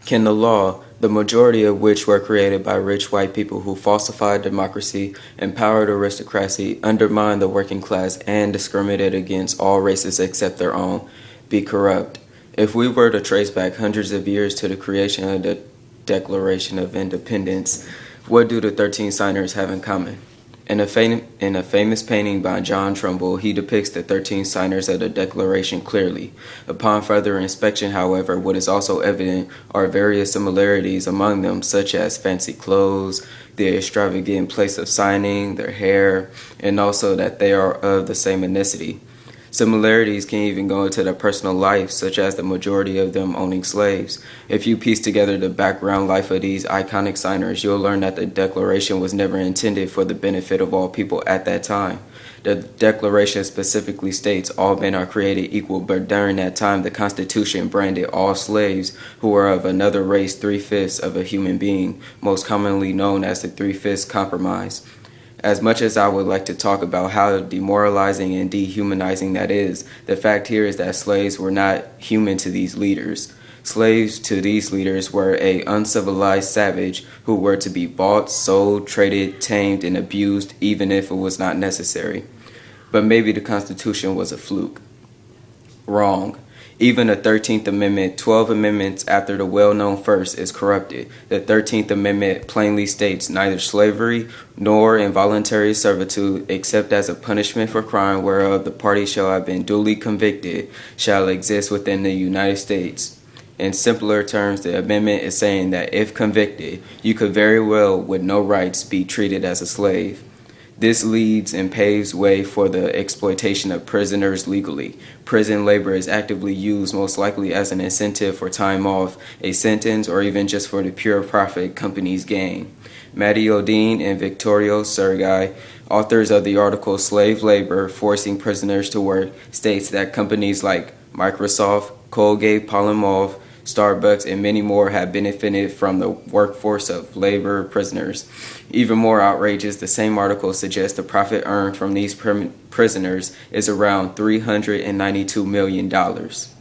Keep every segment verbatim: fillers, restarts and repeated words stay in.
Can the law, the majority of which were created by rich white people who falsified democracy, empowered aristocracy, undermined the working class, and discriminated against all races except their own, be corrupt? If we were to trace back hundreds of years to the creation of the Declaration of Independence, what do the thirteen signers have in common? In a, fam- in a famous painting by John Trumbull, he depicts the thirteen signers of the Declaration clearly. Upon further inspection, however, what is also evident are various similarities among them, such as fancy clothes, the extravagant place of signing, their hair, and also that they are of the same ethnicity. Similarities can even go into their personal life, such as the majority of them owning slaves. If you piece together the background life of these iconic signers, you'll learn that the Declaration was never intended for the benefit of all people at that time. The Declaration specifically states all men are created equal, but during that time the Constitution branded all slaves who were of another race three-fifths of a human being, most commonly known as the Three-Fifths Compromise. As much as I would like to talk about how demoralizing and dehumanizing that is, the fact here is that slaves were not human to these leaders. Slaves to these leaders were a uncivilized savage who were to be bought, sold, traded, tamed, and abused even if it was not necessary. But maybe the Constitution was a fluke. Wrong. Even the thirteenth Amendment, twelve amendments after the well-known first, is corrupted. The thirteenth Amendment plainly states neither slavery nor involuntary servitude, except as a punishment for crime whereof the party shall have been duly convicted, shall exist within the United States. In simpler terms, the amendment is saying that if convicted, you could very well, with no rights, be treated as a slave. This leads and paves way for the exploitation of prisoners legally. Prison labor is actively used most likely as an incentive for time off, a sentence, or even just for the pure profit companies gain. Matty Odine and Victorio Sergei, authors of the article Slave Labor, Forcing Prisoners to Work, states that companies like Microsoft, Colgate-Palmolive, Starbucks, and many more have benefited from the workforce of labor prisoners. Even more outrageous, the same article suggests the profit earned from these pr- prisoners is around three hundred ninety-two million dollars.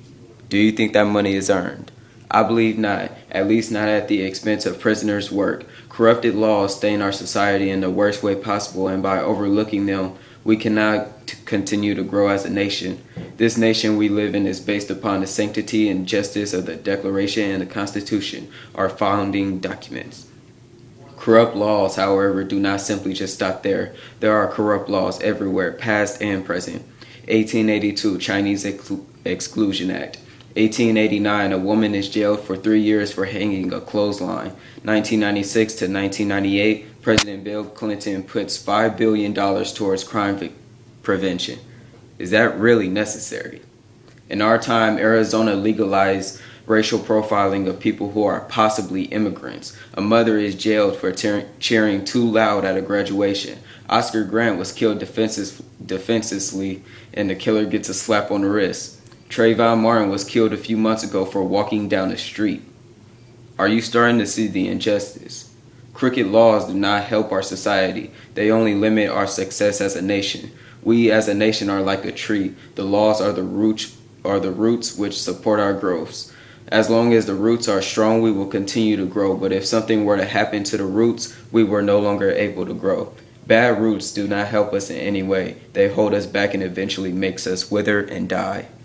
Do you think that money is earned? I believe not, at least not at the expense of prisoners' work. Corrupted laws stain our society in the worst way possible, and by overlooking them, we cannot t- continue to grow as a nation. This nation we live in is based upon the sanctity and justice of the Declaration and the Constitution, our founding documents. Corrupt laws, however, do not simply just stop there. There are corrupt laws everywhere, past and present. eighteen eighty-two, Chinese Exclu- Exclusion Act. eighteen eighty-nine, a woman is jailed for three years for hanging a clothesline. nineteen ninety-six to nineteen ninety-eight, President Bill Clinton puts five billion dollars towards crime vi- prevention. Is that really necessary? In our time, Arizona legalized racial profiling of people who are possibly immigrants. A mother is jailed for tear- cheering too loud at a graduation. Oscar Grant was killed defenses- defenselessly, and the killer gets a slap on the wrist. Trayvon Martin was killed a few months ago for walking down the street. Are you starting to see the injustice? Crooked laws do not help our society. They only limit our success as a nation. We as a nation are like a tree. The laws are the roots, are the roots which support our growths. As long as the roots are strong, we will continue to grow. But if something were to happen to the roots, we were no longer able to grow. Bad roots do not help us in any way. They hold us back and eventually makes us wither and die.